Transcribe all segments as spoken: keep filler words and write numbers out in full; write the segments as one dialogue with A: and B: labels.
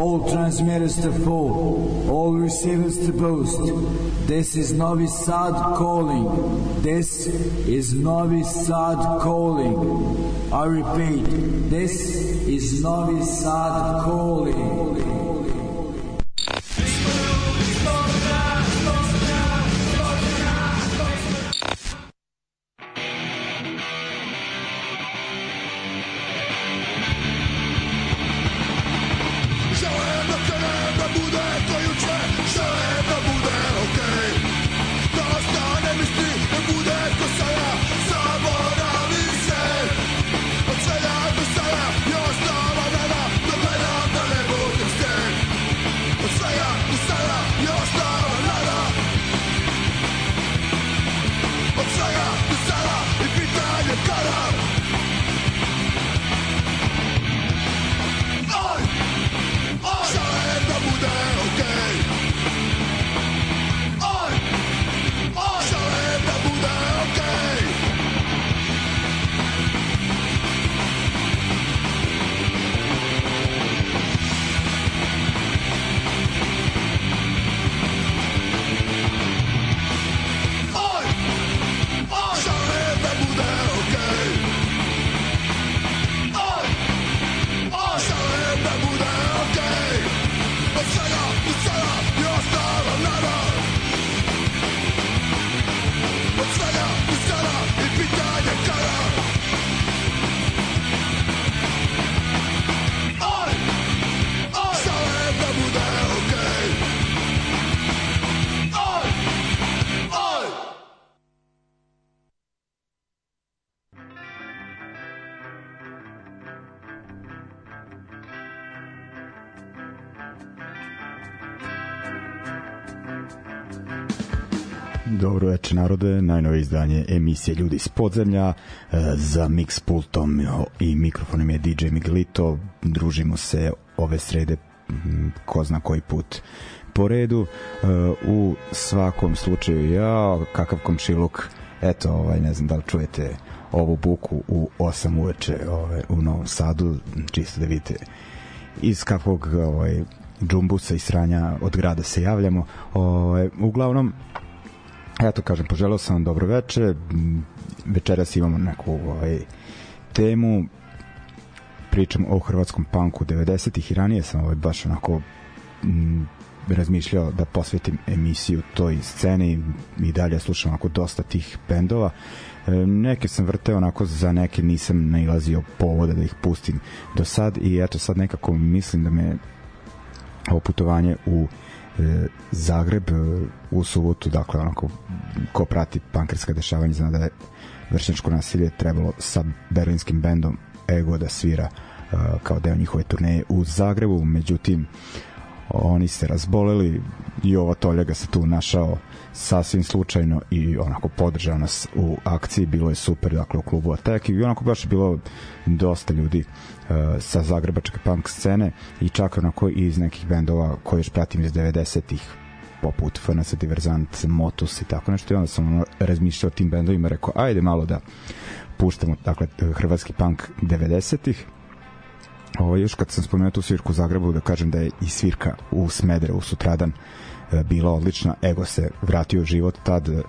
A: all transmitters to full, all receivers to boost. This is Novi Sad calling. This is Novi Sad calling. I repeat, this is Novi Sad calling.
B: Dobro večer narode, najnovije izdanje emisije Ljudi iz podzemlja. Za mix pultom i mikrofonom je D J Miguelito. Družimo se ove srede ko zna koji put po redu. U svakom slučaju ja, kakav komšiluk, eto, ovaj, ne znam da li čujete ovu buku u osam uveče ovaj, u Novom Sadu, čisto da vidite iz kakvog ovaj, džumbusa i sranja od grada se javljamo. Ovaj, uglavnom, eto kažem, poželeo sam vam dobro veče. Večeras imamo neku ovaj, temu, pričam o hrvatskom punku devedesetih i ranije sam ovaj, baš onako m, razmišljao da posvetim emisiju toj sceni i dalje slušam onako dosta tih bendova. E, neke sam vrteo onako, za neke nisam nailazio povoda da ih pustim do sad i eto sad nekako mislim da me ovo putovanje u Zagreb u subotu, dakle onako ko prati punkerska dešavanja zna da je vršnjačko nasilje trebalo sa berlinskim bendom Ego da svira uh, kao deo njihove turneje u Zagrebu, međutim oni se razboleli i ovo Toljaga se tu našao sasvim slučajno i onako podržao nas u akciji, bilo je super, dakle u klubu Attack i onako baš je bilo dosta ljudi uh, sa zagrebačke punk scene i čak onako i iz nekih bendova koje još pratim iz devedesetih poput F N C Diverzant, Motus i tako nešto i onda sam ono, razmišljao o tim bendovima, rekao ajde malo da puštamo, dakle hrvatski punk devedesetih. Ovo, još kad sam spomenuo tu svirku u Zagrebu, da kažem da je i svirka u Smederevu sutradan e, bila odlična. Ego se vratio u život tad e,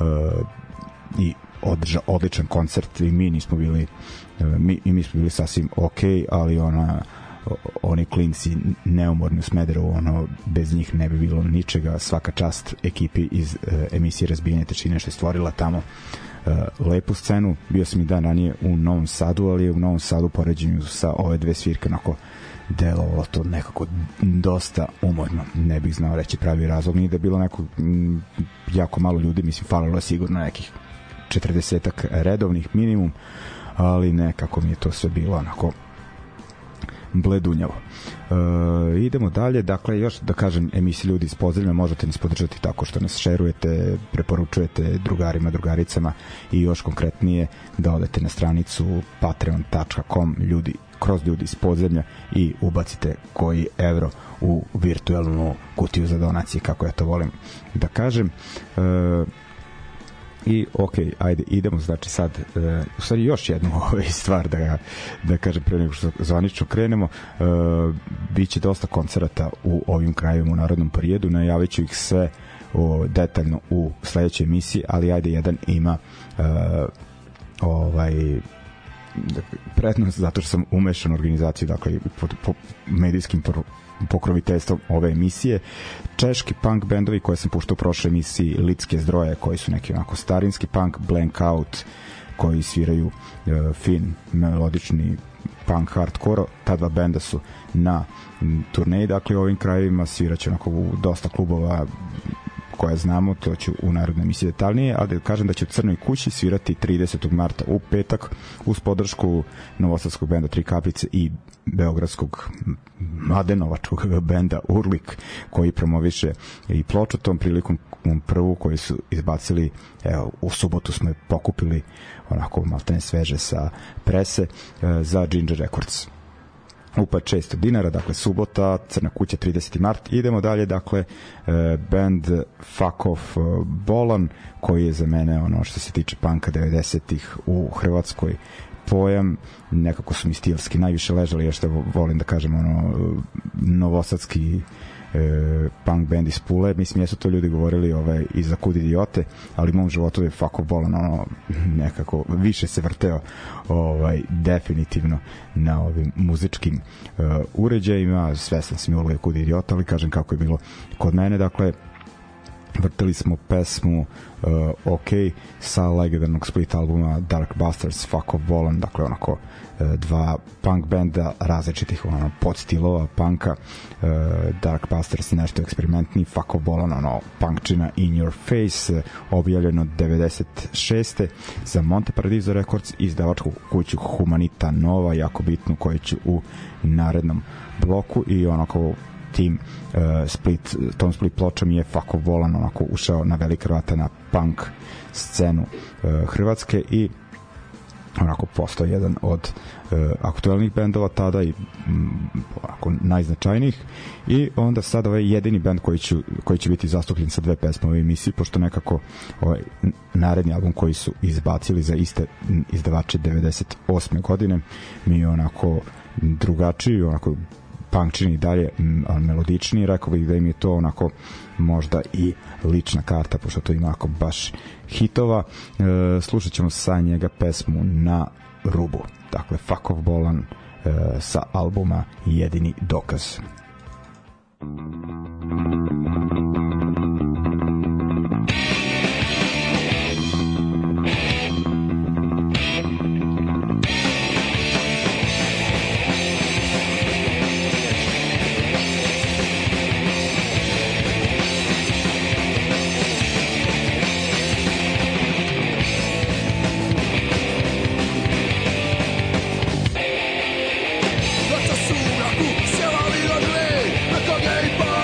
B: i održa odličan koncert i mi nismo bili e, mi, i mi smo bili sasvim ok, ali ona o, oni klinci neumorni u Smederevu, ono, bez njih ne bi bilo ničega. Svaka čast ekipi iz e, emisije Razbijanje tečine što je stvorila tamo Uh, lepu scenu. Bio sam i dan ranije u Novom Sadu, ali je u Novom Sadu poređenju sa ove dve svirke onako delovalo to nekako dosta umorno, ne bih znao reći pravi razlog, nije da je bilo neko m, jako malo ljudi, mislim falilo je sigurno nekih četrdesetak redovnih minimum, ali nekako mi je to sve bilo onako bledunjavo. E, idemo dalje, dakle još da kažem, emisiju Ljudi iz podzemlja možete nas podržati tako što nas šerujete, preporučujete drugarima, drugaricama i još konkretnije da odete na stranicu patreon dot com ljudi, kroz Ljudi iz podzemlja i ubacite koji evro u virtualnu kutiju za donacije, kako ja to volim da kažem. E, I ok, ajde, idemo znači sad uh, u stvari još jednu ovaj stvar da, da kažem pre nego što zvanično krenemo. Uh, biće dosta koncerata u ovim krajevima u narodnom periodu, najavit ću ih sve o, detaljno u sledećoj emisiji, ali ajde, jedan ima uh, ovaj prednost zato što sam umešan u organizaciju, dakle po, po medijskim por, pokroviteljstvom ove emisije. Češki punk bendovi koje sam puštao u prošloj emisiji, Litske zdroje, koji su neki onako starinski punk, Blank Out koji sviraju uh, fin melodični punk hardcore, ta dva benda su na turneji, dakle u ovim krajevima sviraće onako u dosta klubova koje znamo, to ću u narodnoj emisiji detaljnije, ali da kažem da će u Crnoj kući svirati tridesetog marta u petak uz podršku novosadskog benda Tri kapljice i beogradskog mladenovačkog benda Urlik, koji promoviše i ploču tom prilikom prvu koju su izbacili, evo, u subotu smo je pokupili onako maltene sveže sa prese za Ginger Records. Upad šesto dinara, dakle subota, Crna kuća trideseti mart. Idemo dalje, dakle band Fuck Off Bolan, koji je za mene ono što se tiče punka devedesetih u Hrvatskoj pojam, nekako su mi stilski najviše ležali, ja što volim da kažem ono novosadski e, punk band iz Pule, mislim jesu to ljudi govorili ovaj, i za Kud idiote, ali u mom životu je Fuck Off Bolan ono, nekako više se vrteo ovaj, definitivno na ovim muzičkim uh, uređajima, svestan sam i uloge Kud idiota, ali kažem kako je bilo kod mene, dakle vrtili smo pesmu uh, OK sa legendarnog split albuma Dark Bastards, Fuck Off Bolan, dakle onako uh, dva punk benda različitih ono, podstilova punka, uh, Dark Bastards nešto eksperimentni, Fuck Off Bolan ono punkčina in your face, uh, objavljeno devedeset šeste za Monte Paradiso Records, izdavačku kuću Humanita Nova, jako bitnu, koju ću u narednom bloku, i onako tim uh, split, tom split pločom je Fuck Off Bolan onako ušao na velika vrata na punk scenu uh, Hrvatske i onako postao jedan od uh, aktualnih bendova tada i um, onako najznačajnijih, i onda sad ovaj jedini bend koji, ću, koji će biti zastupljen sa dve pesme u ovoj emisiji, pošto nekako ovaj naredni album koji su izbacili za iste izdavače devedeset osme godine mi je onako drugačiji, onako punkčini dalje, melodičniji, rekao bih da im je to onako možda i lična karta, pošto to ima onako baš hitova. E, slušat ćemo sa njega pesmu Na rubu, dakle Fuck Off Bolan e, sa albuma Jedini dokaz.
C: Sjela mi do dve, na koga i pa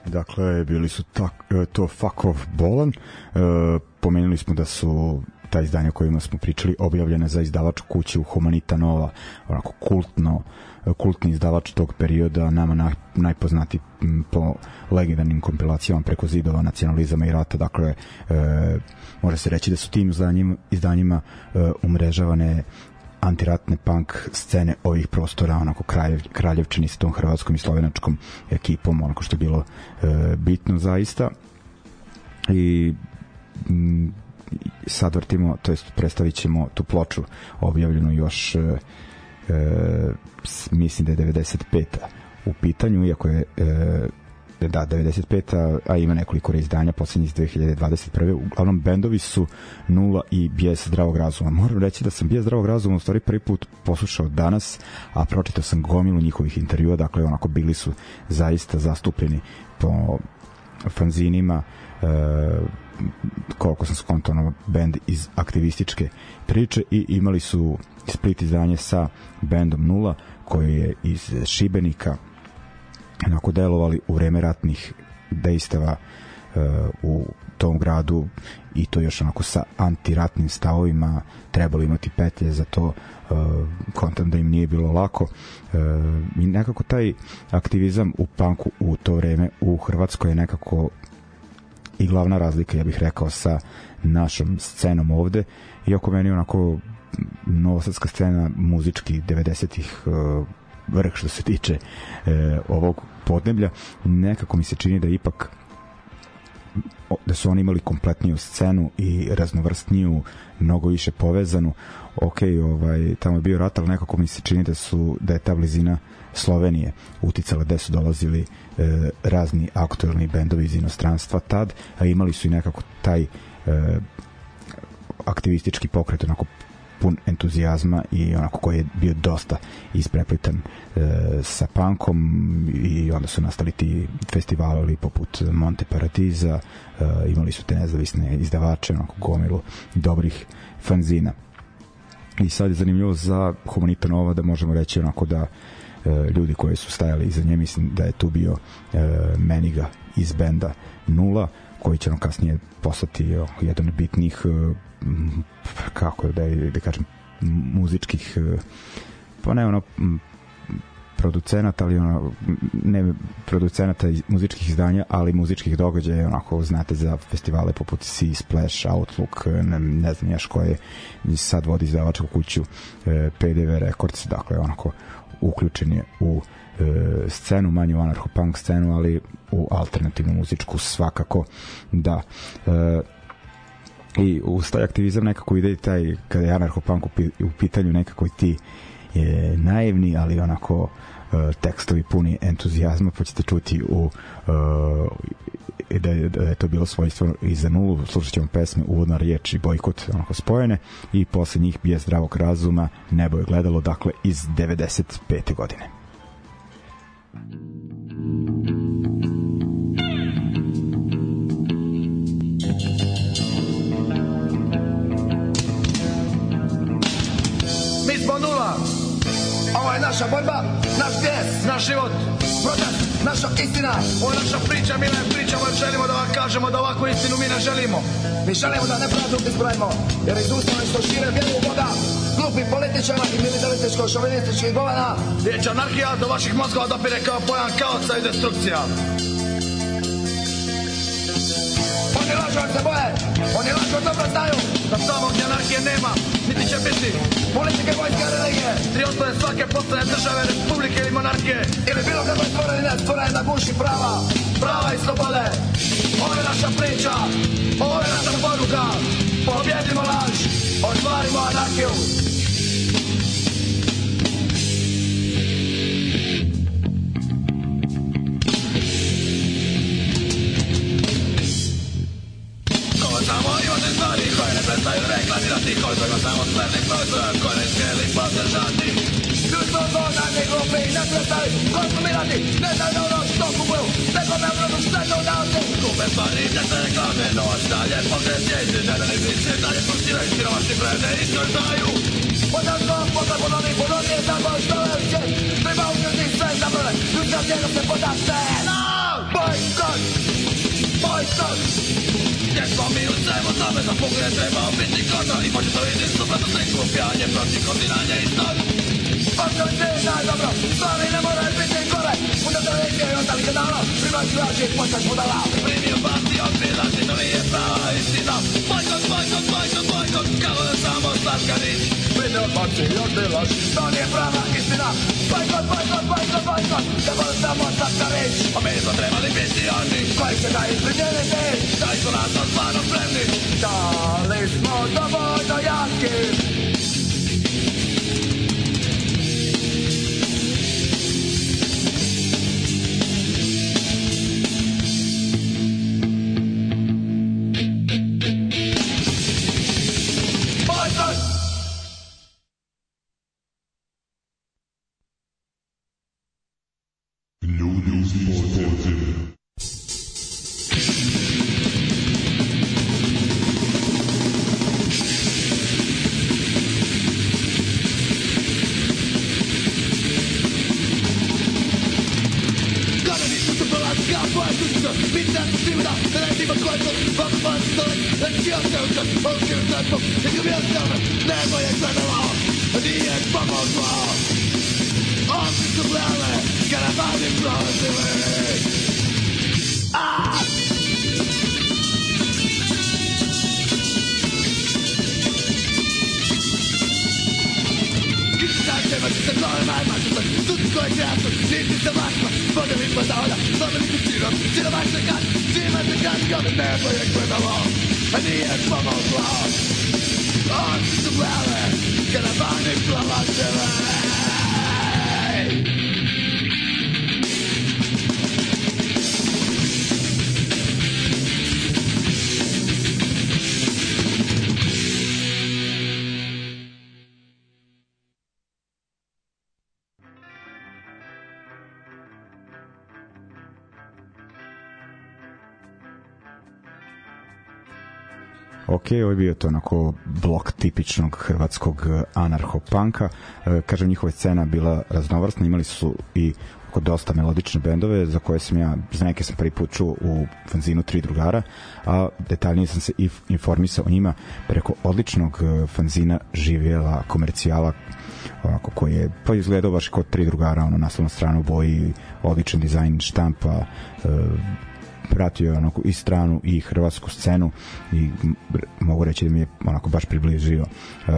B: Dakle, bili su tak, to Fuck Off Bolan. E, pomenuli smo da su ta izdanja kojima smo pričali objavljena za izdavačku kuću Humanita Nova, onako kultno, kultni izdavač tog perioda, nama naj, najpoznati po legendarnim kompilacijama Preko zidova, Nacionalizama i rata. Dakle, e, može se reći da su tim izdanjima, izdanjima e, umrežavane antiratne punk scene ovih prostora, onako kraljev, kraljevčani sa tom hrvatskom i slovenačkom ekipom, onako što je bilo e, bitno zaista. I m, sad vrtimo, to jest predstavit ćemo tu ploču objavljenu još e, e, mislim da je devedeset peta u pitanju, iako je e, da, devedeset peta, a ima nekoliko reizdanja poslednjih iz dve hiljade dvadeset prve. Uglavnom, bendovi su Nula i Bijes zdravog razuma. Moram reći da sam Bijes zdravog razuma u stvari prvi put poslušao danas, a pročitao sam gomilu njihovih intervjua, dakle onako bili su zaista zastupljeni po fanzinima, e, koliko sam skontao, bend iz aktivističke priče, i imali su split izdanje sa bendom Nula, koji je iz Šibenika, onako delovali u vreme ratnih dejstava uh, u tom gradu, i to još onako sa antiratnim stavovima, trebalo imati petlje za to, uh, kontam da im nije bilo lako, uh, i nekako taj aktivizam u punku u to vreme u Hrvatskoj je nekako i glavna razlika, ja bih rekao, sa našom scenom ovde, iako meni onako novosadska scena muzički devedesetih uh, vrh što se tiče e, ovog podneblja, nekako mi se čini da ipak da su oni imali kompletniju scenu i raznovrstniju, mnogo više povezanu. Ok, ovaj, tamo je bio rat, ali nekako mi se čini da su da je ta blizina Slovenije uticala, gde su dolazili e, razni aktuelni bendovi iz inostranstva tad, a imali su i nekako taj e, aktivistički pokret, onako pun entuzijazma i onako koji je bio dosta ispreplitan e, sa punkom, i onda su nastali ti festivali poput Monte Paradiza, e, imali su te nezavisne izdavače, onako gomilu dobrih fanzina. I sad je zanimljivo za Humanita Nova da možemo reći onako da e, ljudi koji su stajali iza nje, mislim da je tu bio e, Meniga iz benda Nula, koji će nam kasnije postati o, jedan od bitnih e, kako da, je, da kažem muzičkih, pa ne ono producenata, ali ono ne producenata muzičkih izdanja, ali muzičkih događaja, onako znate za festivale poput Sea Splash, Outlook, ne, ne znam još koje, sad vodi izdavačku kuću e, P D V Records, dakle onako uključen je u e, scenu, manje u anarcho-punk scenu, ali u alternativnu muzičku svakako da. E, i uz taj aktivizam nekako ide i taj, kada je anarcho-punk u pitanju, nekako i ti je naivni, ali onako uh, tekstovi puni entuzijazma, pa ćete čuti u uh, da, je, da je to bilo svojstvo i za Nulu. Slušat ćemo pesme Uvodna riječ i Bojkot, onako spojene, i posle njih Bijes zdravog razuma, Nebo je gledalo, dakle iz devedeset pete godine.
C: Nula. Ovo je naša borba, naš bijes, naš život, protest, naša istina. Ovo je naša priča, mi ne pričamo jer želimo da vam kažemo da ovakvu istinu mi ne želimo. Mi želimo da nepravdu ispravimo, jer iz ustava što šire vjeru u Boga, glupi političara i militarističko-šovinističkih govana. Riječ anarhija do vaših mozgova dopire kao pojam kaosa i destrukcija. Oni lažu jer se boje, oni lažu jer dobro znaju da tamo gdje anarhije nema, niti će biti politike, vojske, religije. Tri osnove svake postane države, republike ili monarhije, ili bilo kako je stvorene, stvorene da guši prava, prava i slobode. Ovo je naša priča, ovo je naša poruka. Pobjedimo laž, ostvarimo anarhiju. Prestaju reklamirati koliko samo smernih proizvoja koje ne smjeli podržati. Ljudstvo zona ne glupi i ne prestaju konsumirati. Ne znaju ono što kupuju, nego me brodu štetu na oči. Kupe stvari gdje se reklame, noć dalje pogresje. Izvinjeni biće dalje postiraju, siromašni brede iskordaju. Podatkom, posle ponovni, ponovni je samo što je svijet. Treba uključiti sve zabrane, ljudska cijena se podaste. Bojkot! sad. Gdje smo mi u svemu tome, za fugu je trebao biti koža. I može to vidim suprotno sliku, pijanje protiv koordinanja i snog. Otkoj se daj dobro, stvari ne moraju biti gore. Onda televizije i ostali kanala, primaš vraži i postaš budala. Primio pasti od prilazi, to nije prava istina. Bojkot, bojkot, bojkot, bojkot, kao da samo slatka rič. Primio pasti od prilazi, to nije prava istina. Bojkot, bojkot, bojkot, bojkot, kao da samo slatka rič. A mi smo trebali biti oni, koji će da izprimjeniti. Da su nas to stvarno spremni. Da li smo dovoljno jaki?
B: Ok, ovo je bio to onako blok tipičnog hrvatskog anarcho-punka. E, kažem, njihova scena bila raznovrsna, imali su i oko dosta melodične bendove za koje sam ja, za neke sam prvi put čuo u fanzinu Tri drugara, a detaljnije sam se i informisao o njima preko odličnog fanzina Živjela komercijala, onako koji je pa izgledao baš kod Tri drugara, ono, naslovna strana u boji, odličan dizajn štampa, e, pratio je onako i stranu i hrvatsku scenu i mogu reći da mi je onako baš približio uh,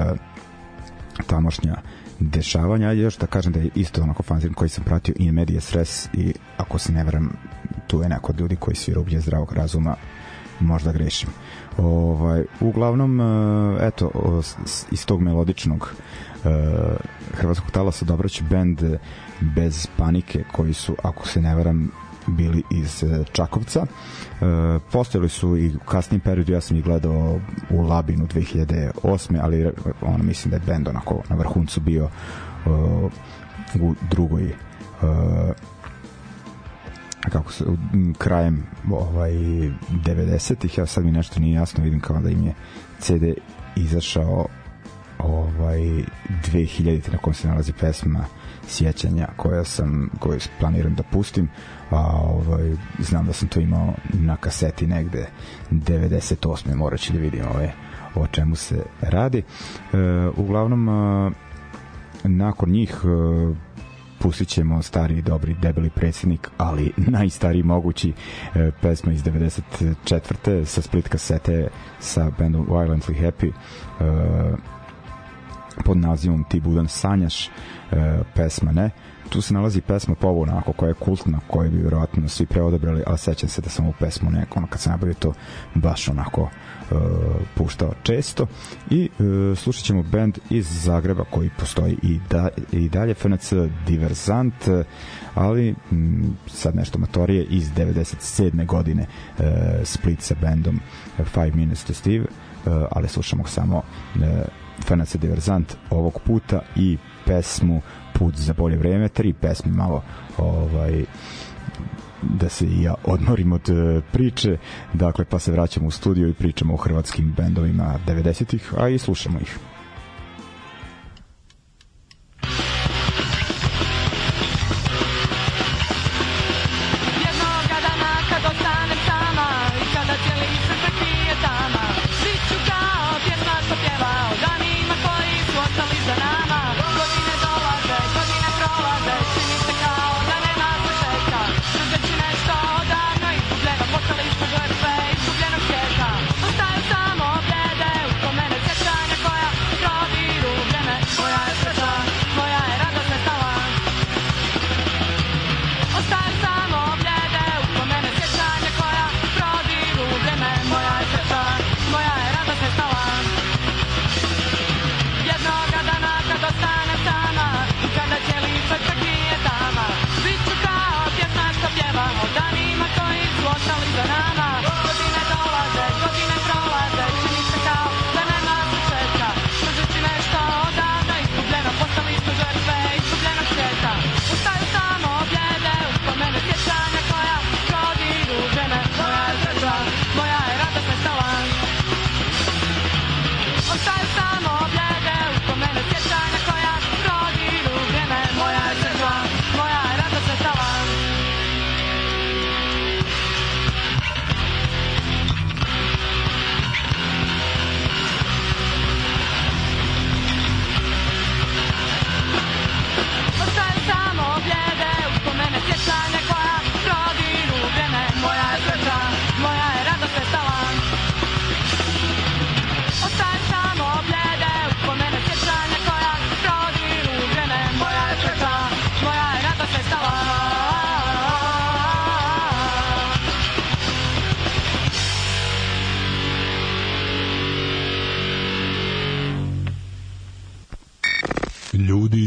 B: tamošnja dešavanja. Ajde još da kažem da je isto onako fanzin koji sam pratio in medias res i ako se ne veram, tu je neko od ljudi koji svira ublje zdravog razuma, možda grešim. Ovaj, uglavnom, uh, eto, iz tog melodičnog uh, hrvatskog talasa dobraće bend Bez panike, koji su, ako se ne veram, bili iz Čakovca. E, postojali su i u kasnijem periodu, ja sam ih gledao u Labinu dve hiljade osme, ali ono, mislim da je bend onako na vrhuncu bio e, u drugoj e, kako se, krajem ovaj, devedesetih, ja sad mi nešto nije jasno, vidim kao da im je ce de izašao ovaj, dve hiljadite na kom se nalazi pesma Sjećanja koja sam, koju planiram da pustim, a ovaj, znam da sam to imao na kaseti negde devedeset osme, morat ću da vidim ovaj, o čemu se radi. E, uglavnom e, nakon njih e, pustit ćemo stari, dobri, debeli predsjednik, ali najstariji mogući, e, pesma iz devedeset četvrte sa split kasete sa bandom Violently Happy, e, pod nazivom Ti budan sanjaš, e, pesma ne. Tu se nalazi pesma Povo, onako, koja je kultna, koju bi vjerojatno svi preodabrali, ali sećam se da sam u pesmu neko, ono, kad sam nabavio to, baš onako e, puštao često. I e, slušat ćemo band iz Zagreba koji postoji i, da, i dalje, F N C Diverzant, ali m, sad nešto matorije, iz devedeset sedme godine, e, split sa bandom Five Minutes to Steve, e, ali slušamo samo e, F N C Diverzant ovog puta i pesmu Put za bolje vreme, tri pesme malo ovaj, da se i ja odmorim od priče, dakle, pa se vraćamo u studio i pričamo o hrvatskim bendovima devedesetih, a i slušamo ih.
D: Jednoga dana kad ostanem sama i kada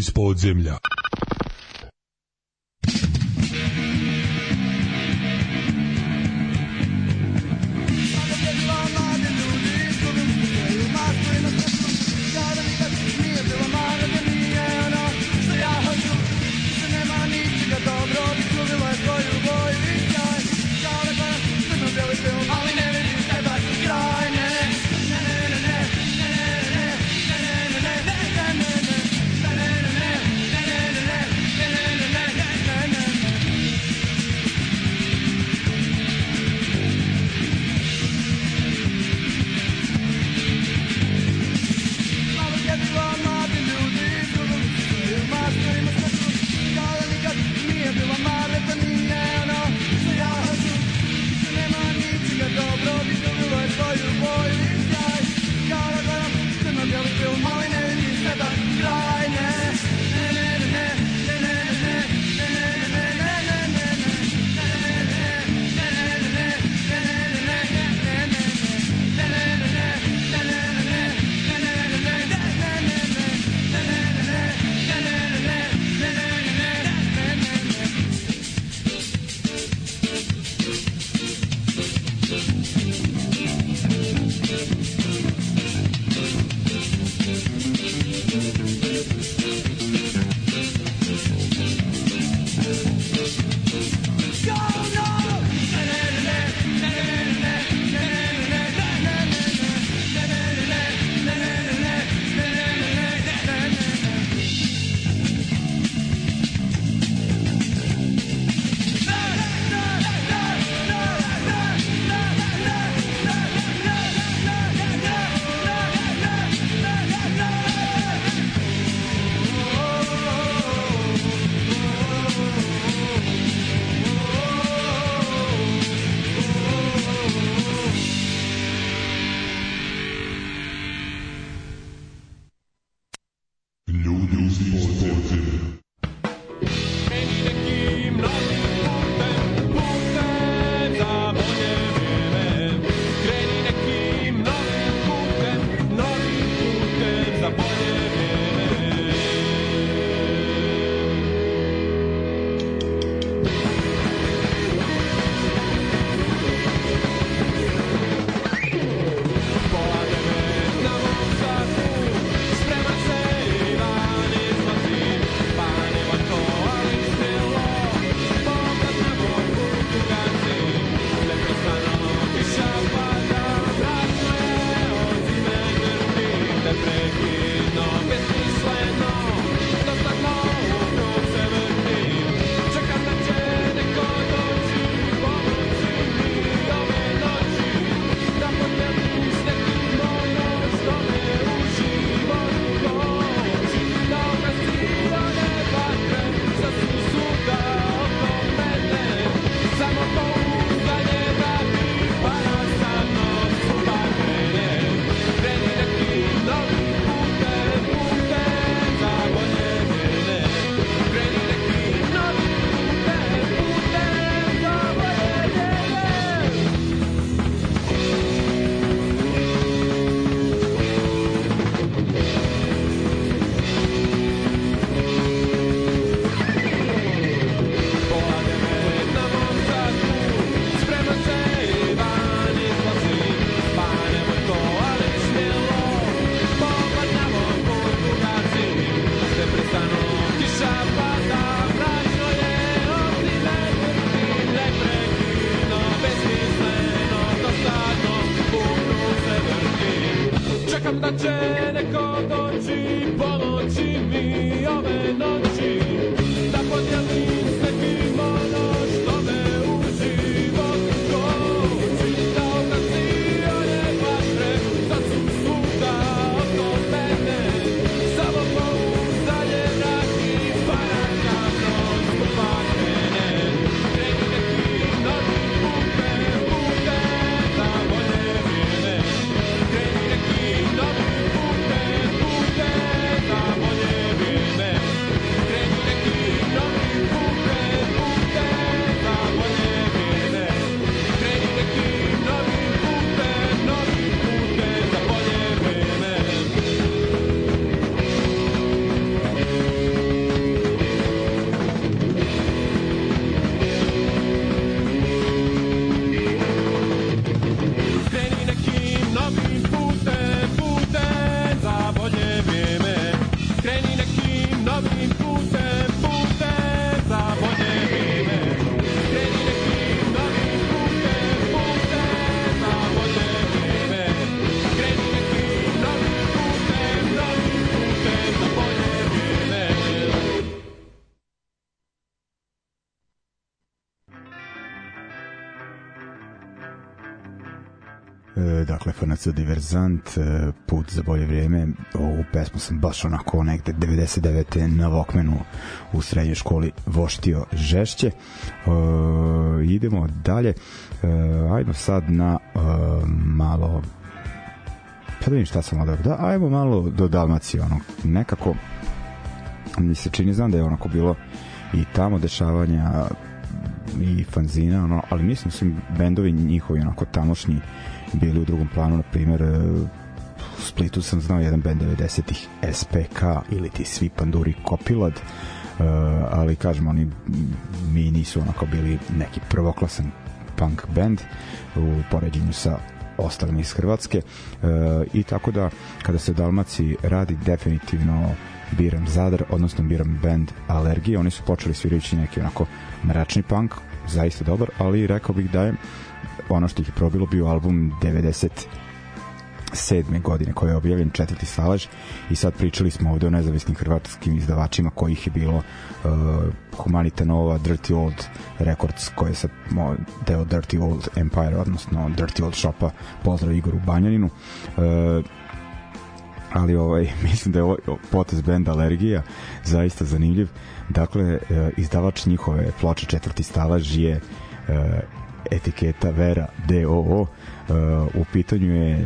D: iz podzemlja.
E: Bila
B: E, dakle, F N C Diverzant, e, Put za bolje vrijeme. Ovu pesmu sam baš onako negde devedeset devete na Walkmanu u srednjoj školi voštio žešće. E, idemo dalje. E, ajmo sad na e, malo, pa da vidim šta sam odao. Da, ajmo malo do Dalmacije. Ono, nekako mi se čini, znam da je onako bilo i tamo dešavanja i fanzina, ono, ali mislim su bendovi njihovi onako tamošnji bili u drugom planu. Na primjer, u Splitu sam znao jedan bend devedesetih, S P K ili ti Svi panduri Kopilad, uh, ali kažem, oni mi nisu onako bili neki prvoklasan punk band u poređenju sa ostalim iz Hrvatske, uh, i tako da kada se u Dalmaciji radi, definitivno biram Zadar, odnosno biram band Alergija. Oni su počeli svirajući neki onako mračni punk, zaista dobar, ali rekao bih da je ono što ih je probilo bio album devedeset sedme godine koji je objavljen, Četvrti stalež, i sad pričali smo ovde o nezavisnim hrvatskim izdavačima kojih je bilo uh, Humanita Nova, Dirty Old Records koji je sad deo Dirty Old Empire, odnosno Dirty Old Shopa, pozdrav Igoru Banjaninu. Uh, ali ovaj, mislim da je ovaj potez benda Alergija zaista zanimljiv. Dakle, izdavač njihove ploče Četvrti stalež je etiketa Vera D O O. U pitanju je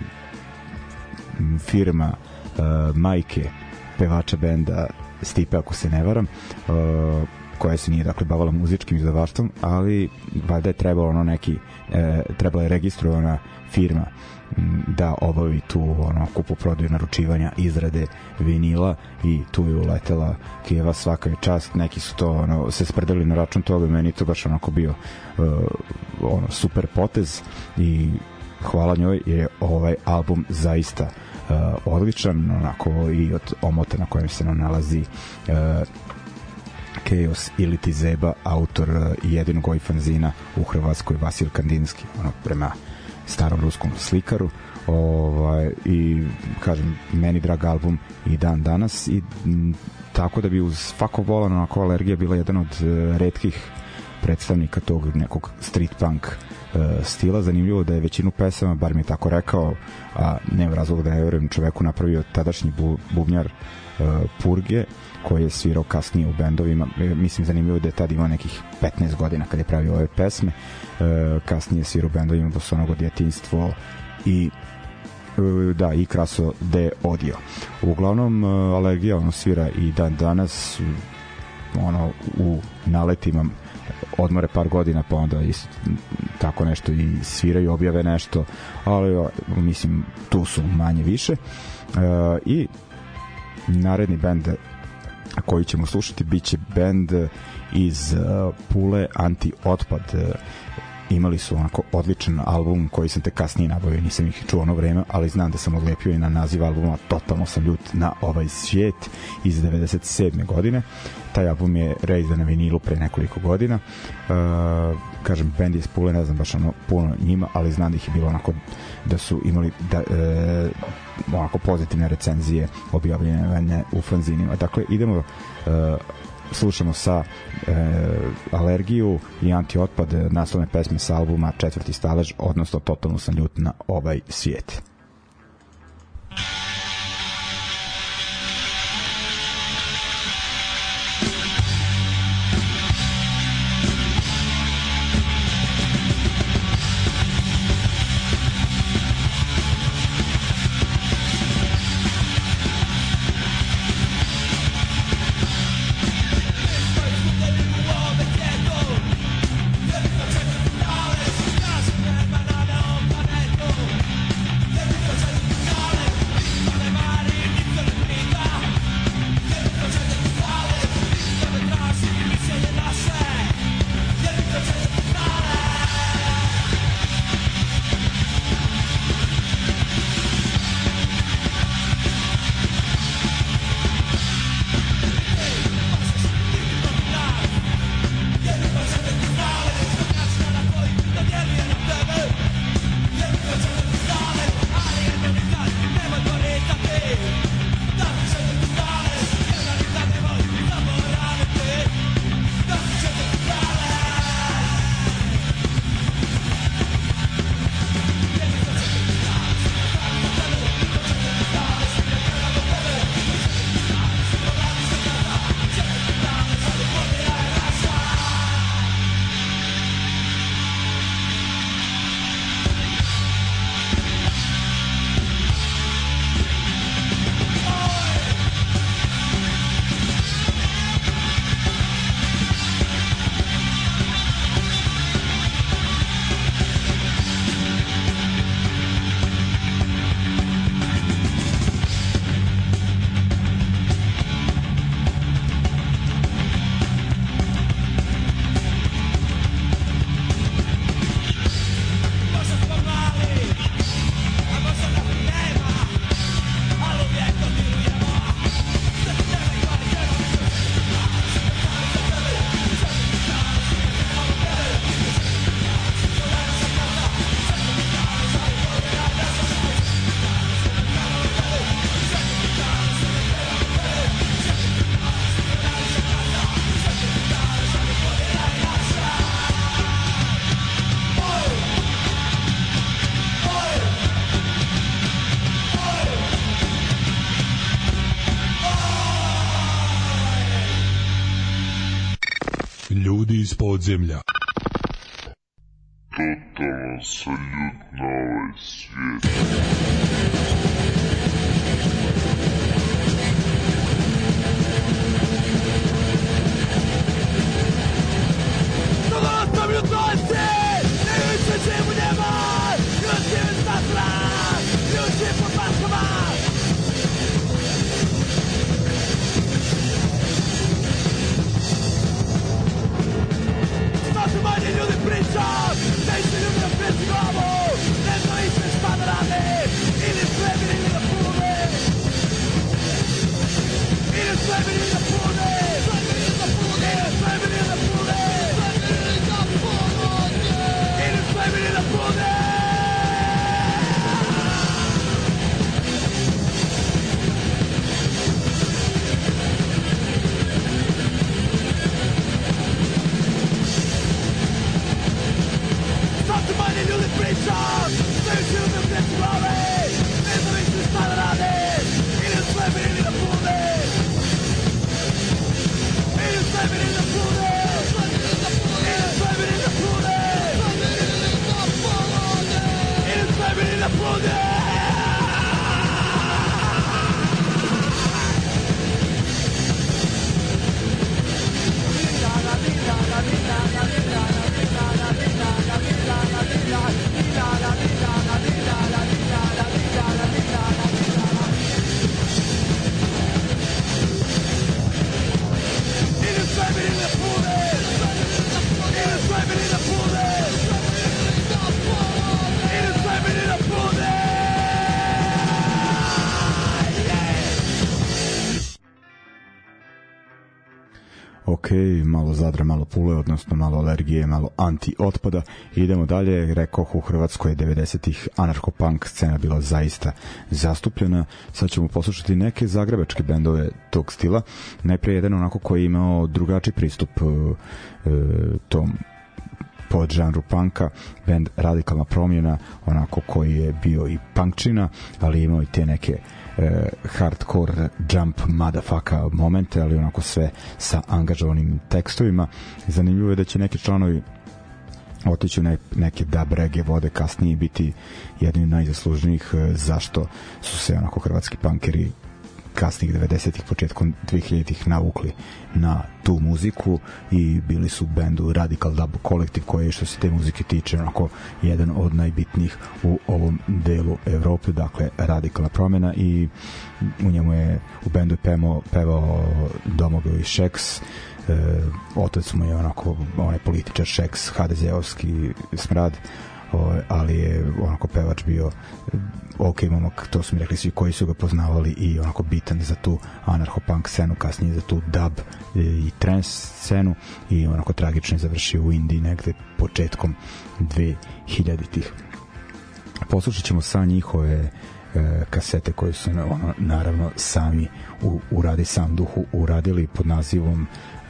B: firma majke pevača benda Stipe, ako se ne varam, koja se nije, dakle, bavala muzičkim izdavaštvom, ali valjda je trebalo ono neki, trebala je registrovana firma da obavi tu ono kupoprodaju, naručivanja, izrade vinila, i tu je uletela Kijeva, svaka je čast. Neki su to ono, se spredali na račun toga, meni to baš onako bio uh, ono super potez i hvala njoj, jer je ovaj album zaista uh, odličan, onako i od omota na kojem se nalazi uh, Chaos ili ti Zeba, autor uh, jedinog ovih fanzina u Hrvatskoj, Vasil Kandinski, ono, prema starom ruskom slikaru, ovaj, i kažem, meni drag album i dan danas, i m, tako da bi uz Fako Volan onako Alergija bila jedan od uh, retkih predstavnika tog nekog street punk uh, stila. Zanimljivo da je većinu pesama, bar mi je tako rekao, a nema razloga da ne verujem čoveku, napravio tadašnji bu, bubnjar uh, Purge, koji je svirao kasnije u bendovima. E, mislim, zanimljivo da je tad imao nekih petnaest godina kada je pravio ove pesme. E, kasnije svirao u bendovima Bosonogo djetinjstvo i e, da, i Kraso de Odio. Uglavnom, e, Alergija ono svira i dan danas, ono, u naletima odmore par godina, pa onda isto, tako nešto i sviraju, objave nešto, ali mislim, tu su manje više. E, i naredni bend koji ćemo slušati biće bend iz uh, Pule, Anti-Otpad. Uh, imali su onako odličan album koji sam te kasnije nabavio, nisam ih čuo ono vreme, ali znam da sam odlepio i na naziv albuma Totalno sam ljut na ovaj svijet iz devedeset sedme godine. Taj album je reizdan na vinilu pre nekoliko godina. Uh, kažem, bend iz Pule, ne znam baš ono puno njima, ali znam da ih je bilo onako da su imali da, e, onako pozitivne recenzije objavljene u fanzinima. Dakle, idemo, e, slušamo sa e, Alergiju i Anti-Otpad, naslovne pesme sa albuma Četvrti stalež, odnosno Totalno sam ljut na ovaj svijet.
D: Let's Ljudi iz podzemlja.
E: Totalno se ljut na ovaj svijet.
C: Dolazam jutnosti, ne više čemu nema, još je stasla, još je po paskama. Sve manje ljudi priča, ne više ljudi na svijeti glavu, ne zna više šta da rade, ili svemir ili da pune, ili svemir ili da pune, ili svemir ili da pune, ili svemir ili da pune. Sad se manje ljudi priča, sve više ljudi na svijeti glave, ne zna više šta da rade, ili svemir ili da pune, ili svemir ili da pune, ili svemir ili da pune, ili svemir ili da pune.
B: Ok, malo Zadra, malo Pule, odnosno malo alergije, malo anti-otpada. Idemo dalje, rekoh, u Hrvatskoj devedesetih anarcho-punk scena bila zaista zastupljena. Sad ćemo poslušati neke zagrebačke bendove tog stila. Najprije jedan onako koji je imao drugačiji pristup uh, uh, tom pod žanru punka, band Radikalna promjena, onako koji je bio i punkčina, ali imao i te neke e, hardcore jump motherfucker momente, ali onako sve sa angažovanim tekstovima. Zanimljivo je da će neki članovi otići u ne, neke dub reggae vode kasnije biti jedni od najzaslužnijih, zašto su se onako hrvatski punkeri kasnih devedesetih, početkom dvehiljaditih navukli na tu muziku i bili su bendu Radical Dub Collective, koji je, što se te muzike tiče, onako jedan od najbitnijih u ovom delu Evrope, dakle Radikalna promjena, i u njemu je u bendu je pevao, pevao Domagoj Šeks, e, otac mu je onako onaj političar Šeks, ha de ze-ovski smrad, o, ali je onako pevač bio ok momak, to su mi rekli svi koji su ga poznavali, i onako bitan za tu anarcho-punk scenu, kasnije za tu dub i trance scenu, i onako tragično je završio u Indiji negde početkom dvehiljaditih. Poslušat ćemo sa njihove e, kasete koje su ono, naravno sami u, u radi sam duhu uradili pod nazivom e,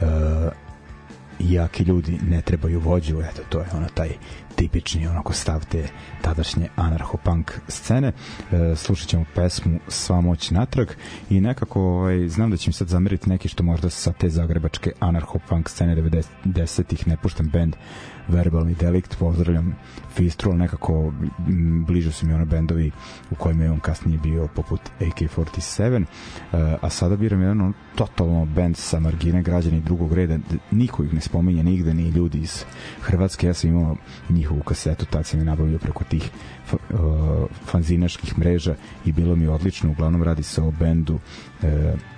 B: Jaki ljudi ne trebaju vođu. Eto, to je ono taj tipični onako stav te tadašnje anarcho-punk scene. E, slušat ćemo pesmu Sva moć natrag, i nekako ovaj, znam da će mi sad zameriti neki što možda sa te zagrebačke anarcho-punk scene devedesetih ne puštam band Verbalni delikt, pozdravljam Fistru, ali nekako m, bližu su mi ono bendovi u kojima je on kasnije bio poput A K četrdeset sedam, e, a sada biram jedan on, totalno band sa margine, građani drugog reda, niko ih ne spominje nigde, ni ljudi iz Hrvatske. Ja sam imao njihovu kasetu, tad sam je nabavio preko tih uh, fanzinaških mreža i bilo mi odlično. Uglavnom radi se o bendu uh,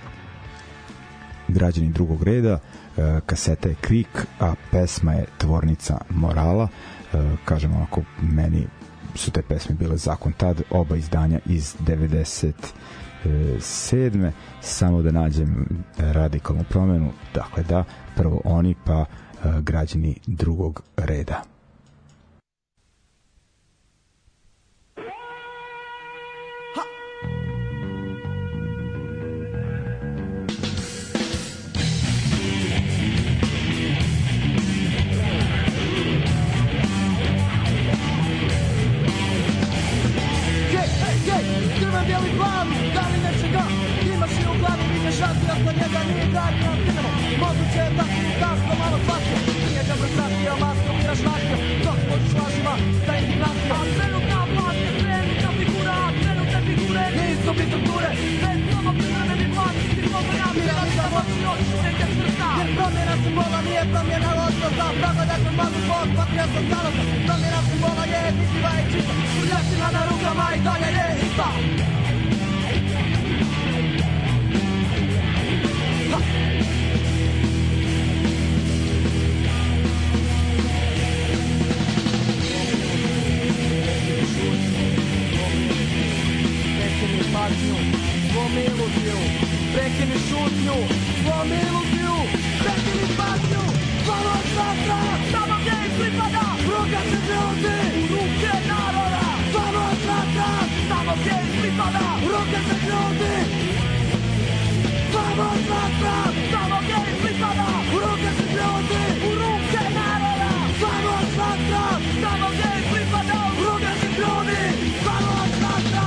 B: građani drugog reda, uh, kaseta je Kvik, a pesma je Tvornica morala. Uh, kažem onako, meni su te pesme bile zakon tad, oba izdanja iz devedeset sedme. Samo da nađem Radikalnu promjenu, dakle da, prvo oni, pa uh, građani drugog reda.
F: Bijeli plan, da li nečega imaš i u glavi, vidiš razvijak na njega, nije dalje nam krenemo. Moguće je da, da smo malo shvatili, pazi bok, patriotskog naroda. Promjena simbola je vidljiva i čista. Prljavština na rukama i dalje je ista. Slome iluziju, prekini šutnju, slome iluziju, prekini patnju, slava satra, tamo gdje im pripada, ruka se ljudi, u ruke naroda, slava satra, tamo gdje im pripada, ruka se ljudi, slava satra, tamo gdje im pripada, ruka se ljudi, u ruke naroda, slava satra, tamo gdje im pripada, ruka se ljudi, slava satra.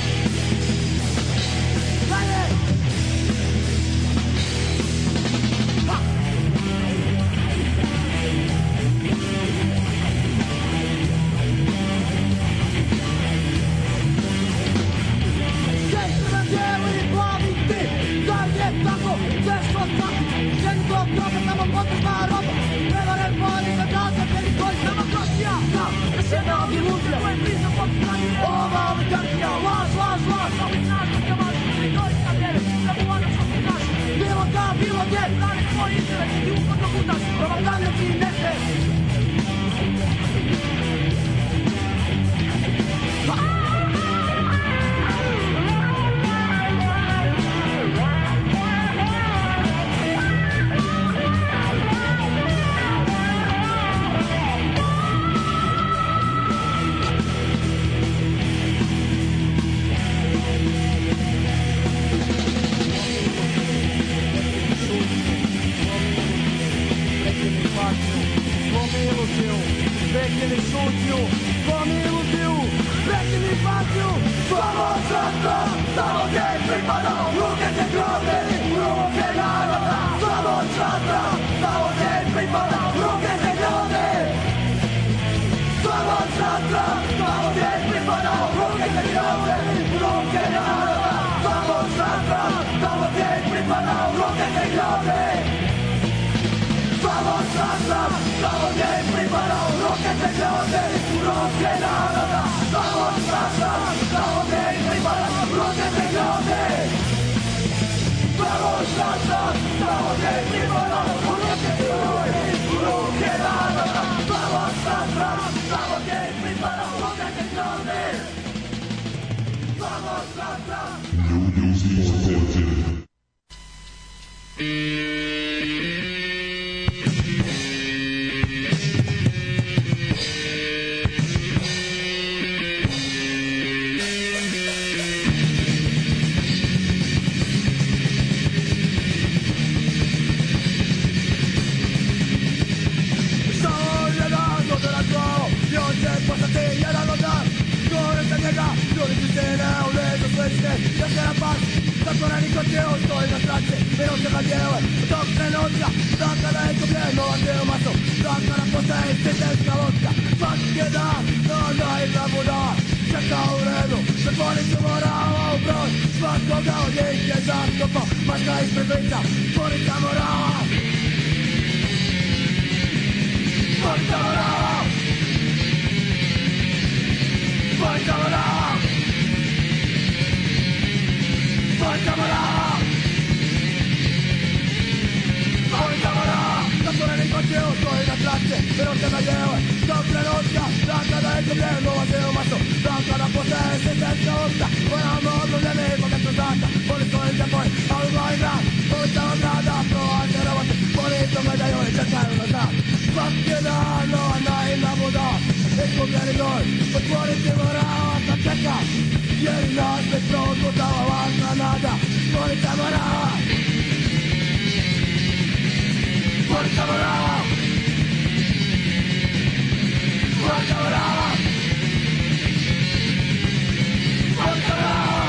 F: Ova oligarhija, laž, laž, laž, ovih nastavka mašina i doista vjere, samo ono što su naši. Bilo da, bilo gdje, radi svoj interes i uporno gutaš, propagandnici i nese. Prekini šutnju, slome iluziju, prekini patnju, slava satra, tamo gdje im pripada, ruke se grove, u ruke naroda, slava satra, tamo gdje im pripada, ruke se grove, slava satra, tamo gdje im pripada, ruke se grove, u ruke naroda, slava satra, tamo gdje im pripada, ruke se grove. Slava satra, tamo gdje im pripada, ruke se grode, u ruke naroda. Slava satra, tamo gdje im pripada, ruke se grode. Slava satra, tamo gdje im pripada, ruke se grode, u ruke naroda. Slava satra, tamo gdje im pripada, ruke se grode. Slava satra.
E: Ljudi iz podzemlja.
F: Zatvoreni kod tijelo stoji na traci, minut se nadjele, tog trenutka, da kada je izgubljeno dio masu, da kada postaje sistemska lotka, svaki dan, no naivna buda, čeka u redu, zatvorit ću morala u broj, svakoga od njih je zakopao, maška ispred lica, tvornica morala, tvornica morala, tvornica morala. Tvoj kamara, tvoj kamara, zatvoreni kod tijelo stoji na traci, minute nadjele, tog trenutka, da kada je izgubljeno ulazi u masu, da kada postaje sistemska lotka, moramo obnovljeni zbog eksplozata, boli svojim za boj, a u glavi grad, ulicama grada, prolaze robote, policu gledaju i čekaju na znak. Svaki dan, nova naivna buda, izgubljeni broj, otvoriti morala, da čeka, jer nas već progutala lažna nada. Tvornica morala, tvornica morala, tvornica morala, tvornica morala,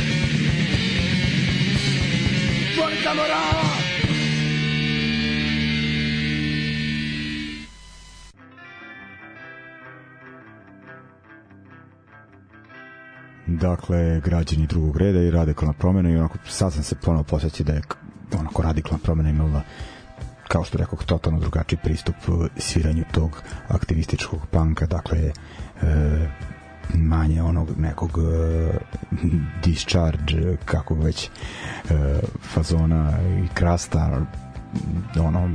F: tvornica morala.
B: Dakle, građani drugog reda i radikalna promjena, i onako sad sam se ponovo posjećao da je onako radikalna promjena imala kao što rekao, totalno drugačiji pristup sviranju tog aktivističkog panka, dakle e, manje onog nekog e, discharge, kako već e, fazona i krasta, ono,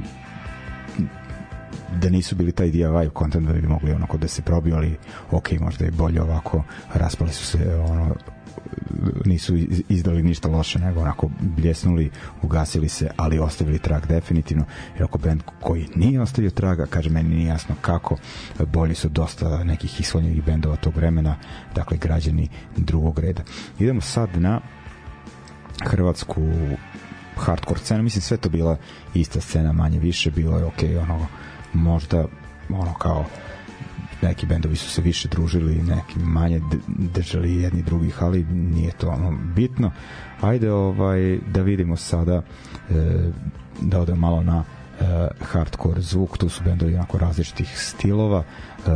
B: da nisu bili taj D I Y content da bi mogli onako da se probiju, ali ok, možda je bolje ovako, raspali su se, ono, nisu izdali ništa loše, nego onako bljesnuli, ugasili se, ali ostavili trag definitivno. Jer ako band koji nije ostavio traga, kaže, meni nije jasno kako, bolji su dosta nekih islanjivih bendova tog vremena, dakle građani drugog reda. Idemo sad na hrvatsku hardcore scenu, mislim sve to bila ista scena, manje više, bilo je ok, ono, možda ono kao neki bendovi su se više družili, neki manje držali jedni drugih, ali nije to ono bitno. Ajde ovaj da vidimo sada, e, da odemo malo na e, hardcore zvuk. Tu su bendovi onako različitih stilova. E,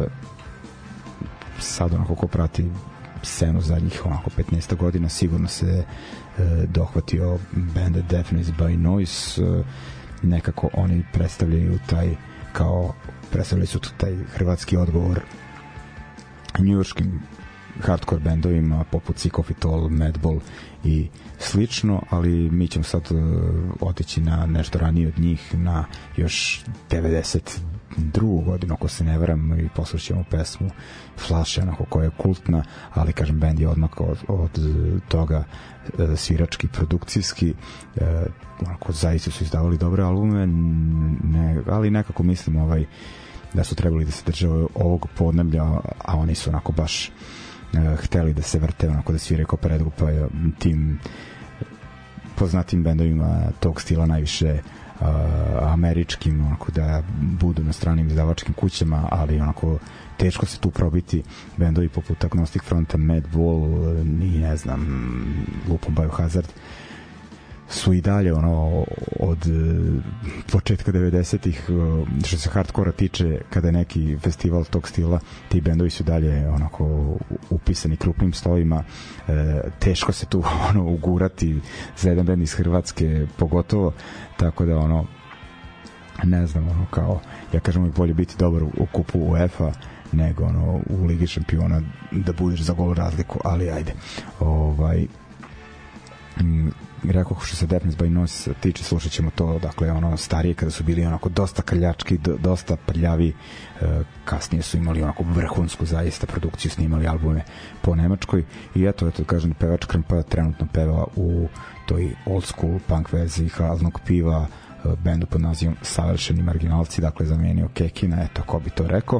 B: sad onako ko prati scenu zadnjih onako petnaest godina sigurno se e, dohvatio benda Deafness by Noise. E, nekako oni predstavljaju taj kao predstavljali su taj hrvatski odgovor njujorškim hardcore bendovima poput Sick of It All, Madball i slično, ali mi ćemo sad uh, otići na nešto ranije od njih, na još devedeset drugu godinu, ako se ne varam, i poslušćemo pesmu Flash, onako koja je kultna, ali kažem, bend je odmah od, od toga uh, svirački, produkcijski, uh, onako zaista su izdavali dobre albume, ne, ali nekako mislim ovaj da su trebali da se drže ovog podneblja, a oni su onako baš uh, hteli da se vrte, onako da sviraju kao predgrupa tim poznatim bendovima tog stila, najviše uh, američkim, onako da budu na stranim izdavačkim kućama, ali onako teško se tu probiti. Bendovi poput Agnostic Fronta, Madball i ne znam, lupom Biohazard su i dalje ono od početka devedesetih, što se hardkora tiče, kada je neki festival tog stila, ti bendovi su dalje onako upisani krupnim slovima. E, teško se tu ono ugurati za jedan bend iz Hrvatske pogotovo, tako da ono ne znam, ono kao ja kažem, uvijek bolje biti dobar u kupu UEFA nego ono u Ligi šampiona da budeš za gol razliku, ali ajde. Ovaj m, rekao, što se Deafness by Noise tiče, slušat ćemo to, dakle ono starije kada su bili onako dosta krljački, d- dosta prljavi, e, kasnije su imali onako vrhunsku zaista produkciju, snimali albume po Nemačkoj i eto, eto kažem, pevač Krmpa trenutno peva u toj old school punk verziji Hladnog piva, bendu pod nazivom Savršeni marginalci, dakle zamenio Kekina, eto, ko bi to rekao.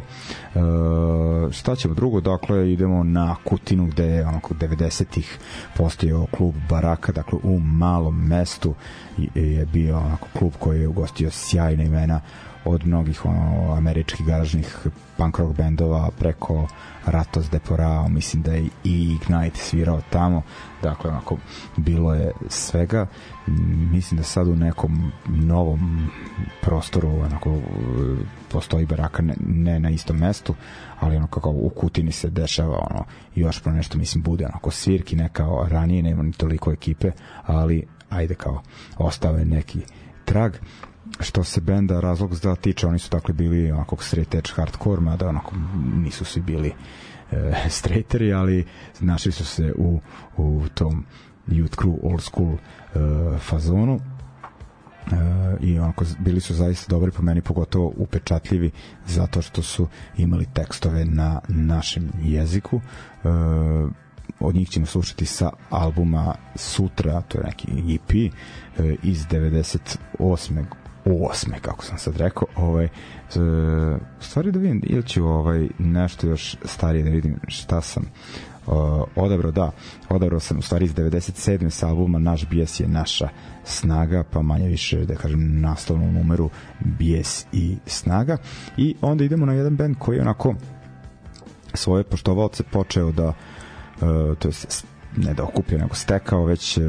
B: E, šta ćemo drugo, dakle idemo na Kutinu, gde je onako devedesetih postojao klub Baraka, dakle u malom mestu je bio onako klub koji je ugostio sjajne imena, od mnogih ono američkih garažnih punk rock bendova preko Ratos de Porao, mislim da je i Ignite svirao tamo, dakle onako bilo je svega. Mislim da sad u nekom novom prostoru onako postoji Baraka, ne, ne na istom mestu, ali ono kako u Kutini se dešava ono još pro nešto, mislim bude onako svirki, neka ranije nema ni toliko ekipe, ali ajde kao ostao je neki trag. Što se benda Razlog zla tiče, oni su dakle bili onako straight edge hardcore, mada onako nisu svi bili e, straighteri, ali našli su se u, u tom youth crew old school e, fazonu e, i onako bili su zaista dobri, po meni pogotovo upečatljivi, zato što su imali tekstove na našem jeziku. E, od njih ćemo slušati sa albuma Sutra, to je neki E P e, iz devedeset osme osme, kako sam sad rekao, ovaj, e, stvari da vidim ili ću ovaj, nešto još starije da vidim šta sam uh, odabrao, da, odabrao sam u stvari iz devedeset sedme sa albuma Naš bijes je naša snaga, pa manje više da kažem naslovnu numeru Bijes i snaga, i onda idemo na jedan band koji je onako svoje poštovalce počeo da uh, to je ne da okupio, nego stekao već uh,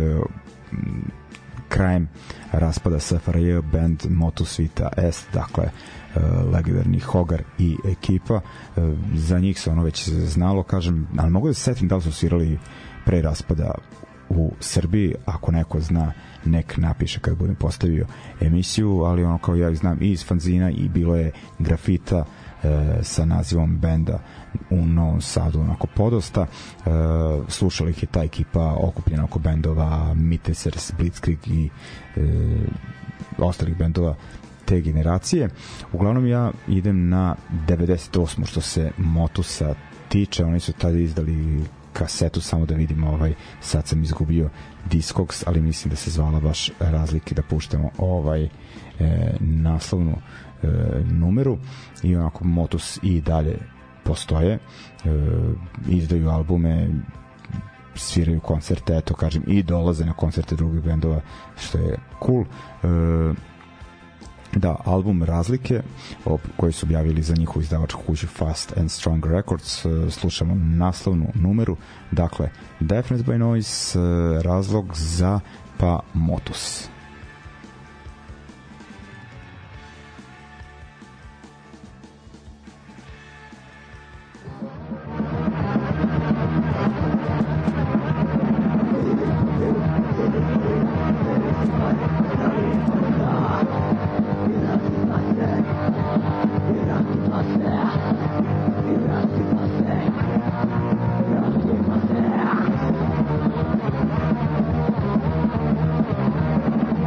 B: krajem raspada S F R J, band Motu Svita S, dakle uh, legendarni Hogar i ekipa. Uh, za njih se ono već znalo, kažem, ali mogu da se setim da li su svirali pre raspada u Srbiji. Ako neko zna, nek napiše kad budem postavio emisiju, ali ono kao ja znam i iz fanzina i bilo je grafita e, sa nazivom benda u Novom Sadu, onako podosta. E, slušala ih je ta ekipa okupljena oko bendova Mitesers, Blitzkrieg i e, ostalih bendova te generacije. Uglavnom ja idem na devedeset osmu što se Motusa tiče. Oni su tada izdali kasetu, samo da vidimo, ovaj, sad sam izgubio Discogs, ali mislim da se zvala baš Razlike, da puštamo ovaj e, naslovnu e, numeru. I onako Motus i dalje postoje, e, izdaju albume, sviraju koncerte, eto kažem, i dolaze na koncerte drugih bendova, što je cool. E, da, album Razlike koji su objavili za njihovu izdavačku kuću Fast and Strong Records, slušamo naslovnu numeru, dakle Deafness by Noise, razlog za pa Motus.
F: Yeah.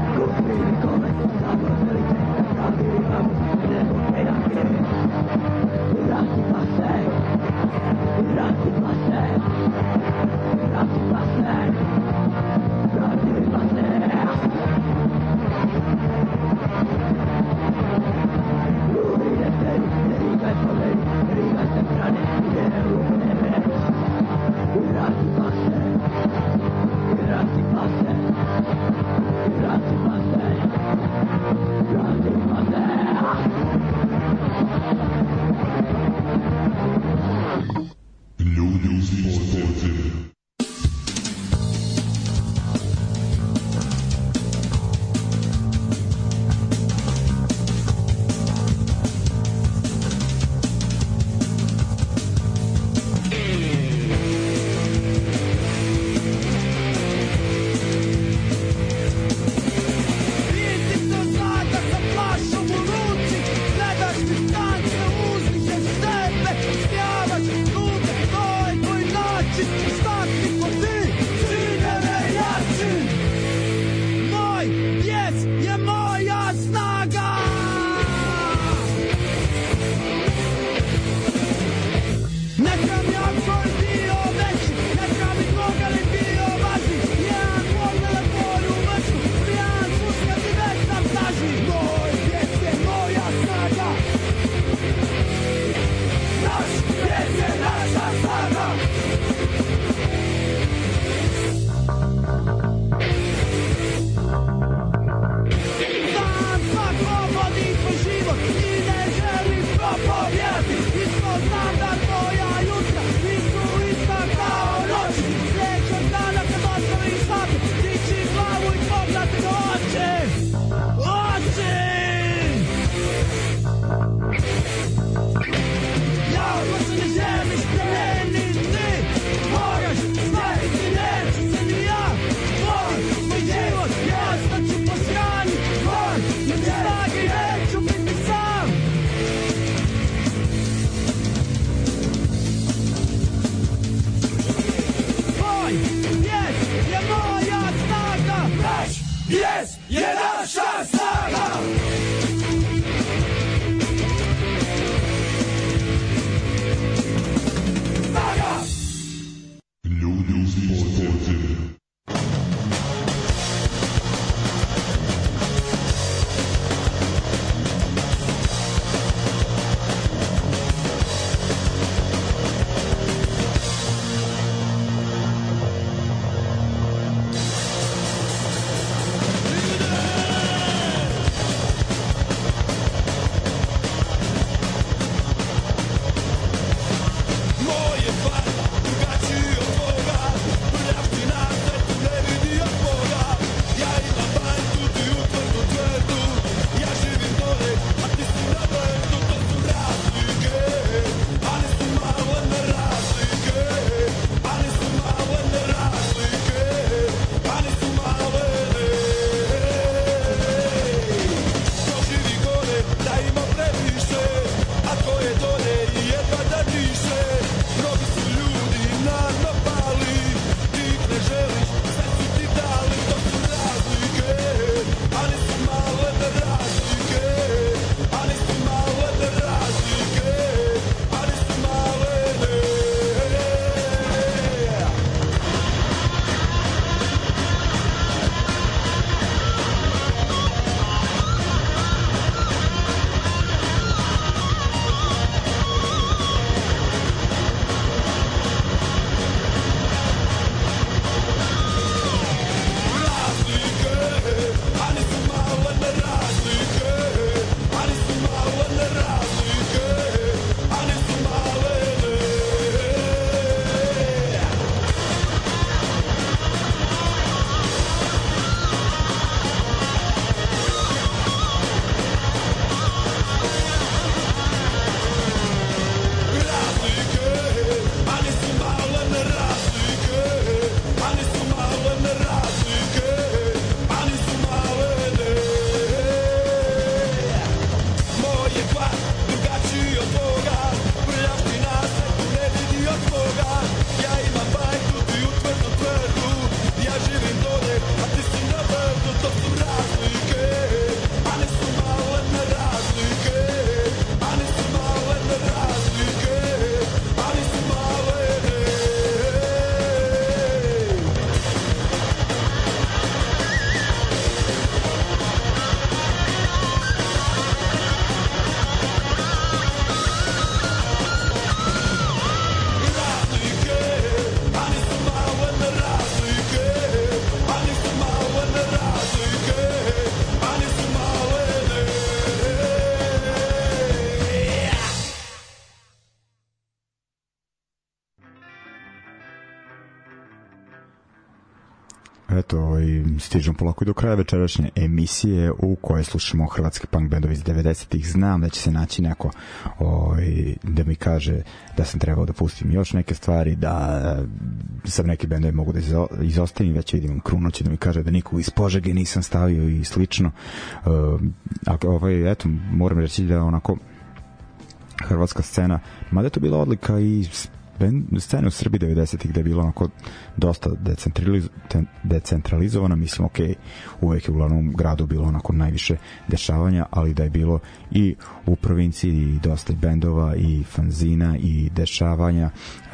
B: Eto, i stižemo polako i do kraja večerašnje emisije u kojoj slušamo hrvatski punk bendovi iz devedesetih. Znam da će se naći neko oj, da mi kaže da sam trebao da pustim još neke stvari, da sam neke bendove mogu da izostavim, već vidim Kruno će da mi kaže da nikog iz Požege nisam stavio i slično. Uh, ali ovaj, eto, moram reći da onako hrvatska scena, mada je to bila odlika i scena u Srbiji devedesetih gde je bilo onako dosta decentraliz, decentralizovana, mislim, ok, uvek je u glavnom gradu bilo onako najviše dešavanja, ali da je bilo i u provinciji dosta bendova i fanzina i dešavanja, e,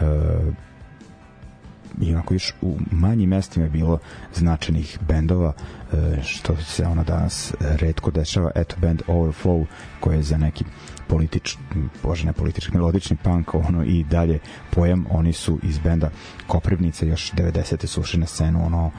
B: i onako još u manjim mestima je bilo značajnih bendova, e, što se ona danas retko dešava. Eto, band Overflow koji je za neki politič, bože ne politički, melodični punk, ono i dalje pojam, oni su iz benda Koprivnica, još devedesete su ušli na scenu, ono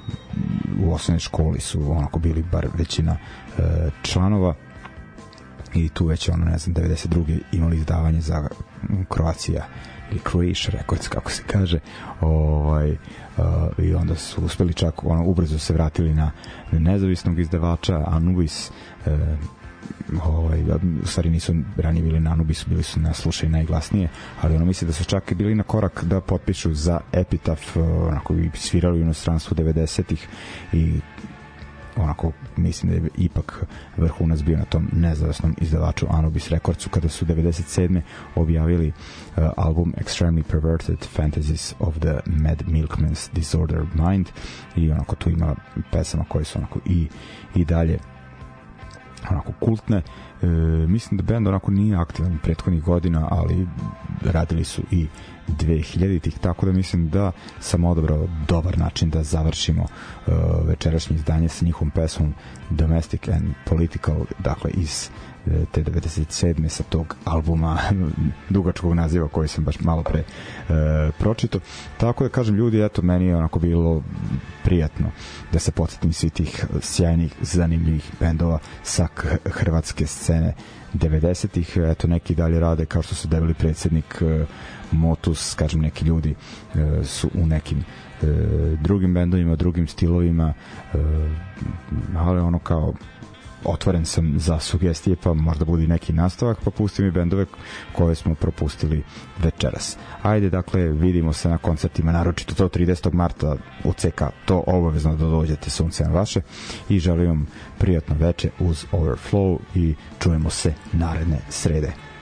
B: u osnovnoj školi su onako bili bar većina e, članova i tu već ono ne znam devedeset druge imali izdavanje za Croatia ili Croatia Records kako se kaže, ovaj, uh, i onda su uspeli čak ono, ubrzo se vratili na nezavisnog izdavača Anubis, uh, ovaj, u stvari nisu ranije bili na Anubisu, bili su na Slušaj najglasnije, ali ono misli da su čak i bili na korak da potpišu za Epitaph, onako i svirali u inostranstvu devedesetih i onako mislim da je ipak vrhunac bio na tom nezavisnom izdavaču Anubis Recordsu kada su devedeset sedme objavili uh, album Extremely Perverted Fantasies of the Mad Milkman's Disordered Mind i onako tu ima pesama koje su onako i, i dalje onako kultne. E, mislim da band onako nije aktivan prethodnih godina, ali radili su i dve hiljaditih, tako da mislim da sam odabrao dobar način da završimo uh, večerašnje izdanje sa njihovom pesmom Domestic and Political, dakle iz uh, te devedeset sedme sa tog albuma dugačkog naziva koji sam baš malo pre uh, pročitao. Tako da kažem ljudi, eto meni je onako bilo prijatno da se podsjetim svih tih sjajnih, zanimljivih bendova sa hrvatske scene devedesetih. Eto neki dalje rade kao što su Debeli predsjednik, uh, Motus, kažem neki ljudi e, su u nekim e, drugim bendovima, drugim stilovima, e, ali ono kao otvoren sam za sugestije, pa možda bude neki nastavak, pa pustim i bendove koje smo propustili večeras. Ajde, dakle, vidimo se na koncertima, naročito to tridesetog marta u C K, to obavezno da dođete, sunce na vaše, i želim vam prijatno veče uz Overflow i čujemo se naredne srede.